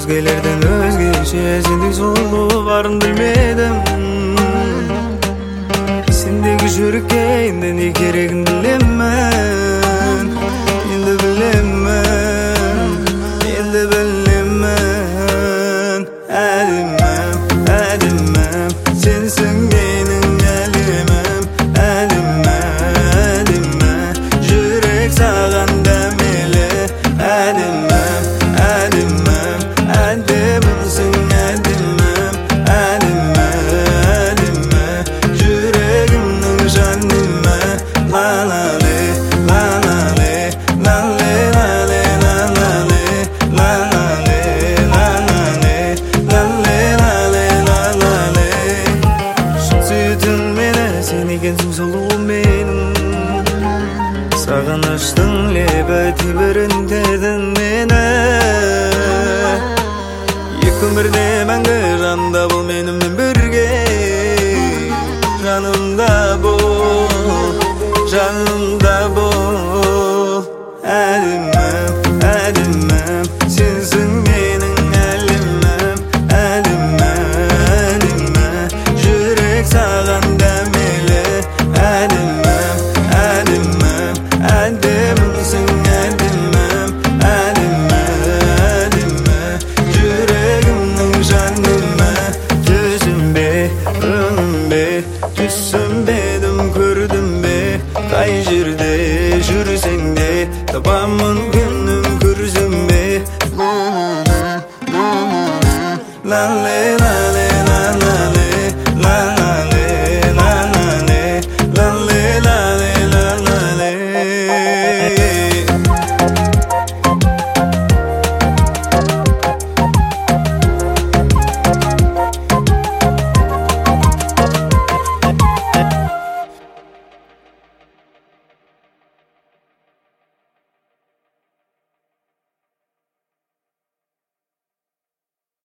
Özgelerden özgeçe sendek solu barın bilmedim. Sendeki жүрекке енді не керегін білемін. Енді білемін, енді білемін. Әлемім, әлемім, сенсің менің әлемім. Әлемім, әлемім, жүрек саған дәмелі. Әлемім, әлемім, әлемімсің әлемім. Әлемім, әлемім, жүрегімнің жаныма. La la le, la la le, la le la le, la la le, la la le, la la le, la le la le, la la le. Sütün mene sen ekenсің сұлу менің. Саған аштың лебәті бірін дедің мені. Екі өмірде мәңгі жанымда бол менімен бірге. Жанымда бол, жанымда бол. Әлемім, әлемім, сенсің менің әлемім. Әлемім, әлемім, жүрек саған дәмелі. Әлемім, әлемім, әлемімсің әлемім. Әлемім, әлемім, жүрегімнің жаныма. Түсінбе, өңімбе, түсінбедім, көрдім бе? Қай жерде жүрсең де табамын күнім, көрсем бе? La la